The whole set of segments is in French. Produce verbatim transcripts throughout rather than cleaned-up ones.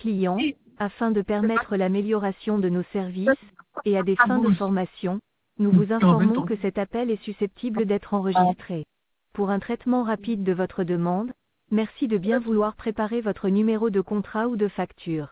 client, afin de permettre l'amélioration de nos services, et à des fins de formation, nous vous informons que cet appel est susceptible d'être enregistré. Pour un traitement rapide de votre demande, merci de bien vouloir préparer votre numéro de contrat ou de facture.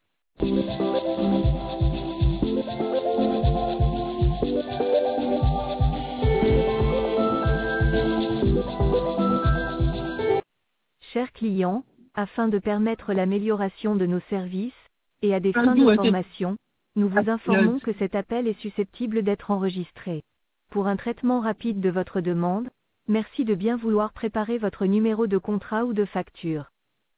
Chers clients, afin de permettre l'amélioration de nos services, et à des fins de formation, nous vous informons que cet appel est susceptible d'être enregistré. Pour un traitement rapide de votre demande, merci de bien vouloir préparer votre numéro de contrat ou de facture.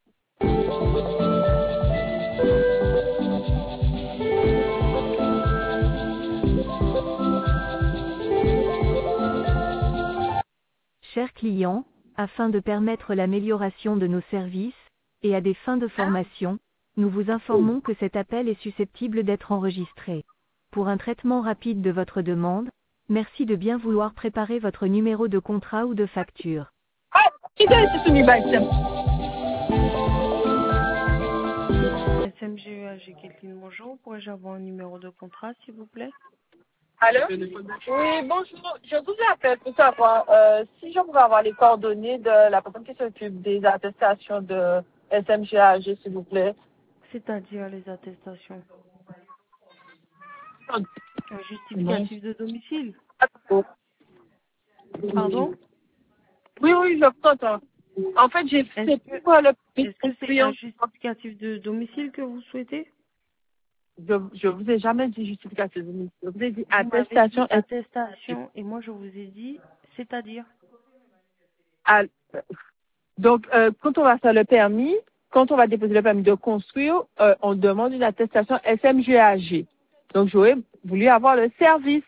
Chers clients, afin de permettre l'amélioration de nos services, et à des fins de formation, nous vous informons que cet appel est susceptible d'être enregistré. Pour un traitement rapide de votre demande, merci de bien vouloir préparer votre numéro de contrat ou de facture. S M G A G Kathleen, bonjour. Pourrais-je avoir un numéro de contrat, s'il vous plaît? Allô? Oui, bonjour. Je vous appelle pour savoir euh, si je pourrais avoir les coordonnées de la personne qui s'occupe des attestations de S M G A G, s'il vous plaît. C'est-à-dire les attestations. Oh. Un justificatif de domicile. Oh. Pardon? Oui, oui, je vous entends. En fait, j'ai fait Est-ce pour le que est-ce que c'est un justificatif de domicile que vous souhaitez? Je, je vous ai jamais dit justificatif de domicile. Je vous ai dit Vous m'avez attestation. dit attestation et moi je vous ai dit, c'est-à-dire? À, donc, euh, quand on va faire le permis, quand on va déposer le permis de construire, euh, on demande une attestation S M G A G. Donc, j'aurais voulu avoir le service.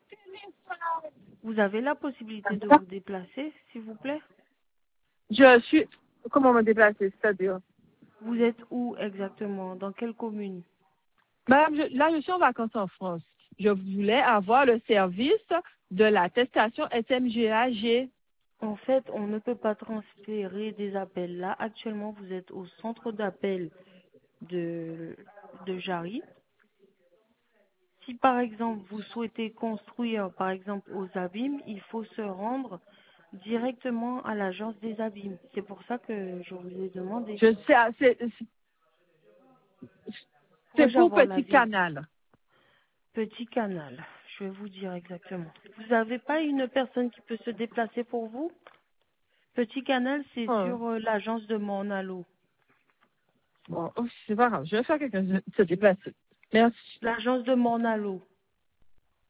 Vous avez la possibilité de vous déplacer, s'il vous plaît? Je suis... Comment me déplacer, c'est-à-dire? Vous êtes où exactement? Dans quelle commune? Madame, je, là, je suis en vacances en France. Je voulais avoir le service de l'attestation S M G A G. En fait, on ne peut pas transférer des appels là. Actuellement, vous êtes au centre d'appel de, de Jarry. Si par exemple vous souhaitez construire par exemple aux abîmes, il faut se rendre directement à l'agence des abîmes. C'est pour ça que je vous ai demandé. Je sais, c'est, c'est pour Petit Canal. Petit Canal, je vais vous dire exactement. Vous n'avez pas une personne qui peut se déplacer pour vous? Petit Canal, c'est Oh. sur euh, l'agence de Morne-à-l'Eau. Bon, oh, c'est pas grave, je vais faire quelqu'un se déplacer. Merci. L'agence de Morne-à-l'Eau.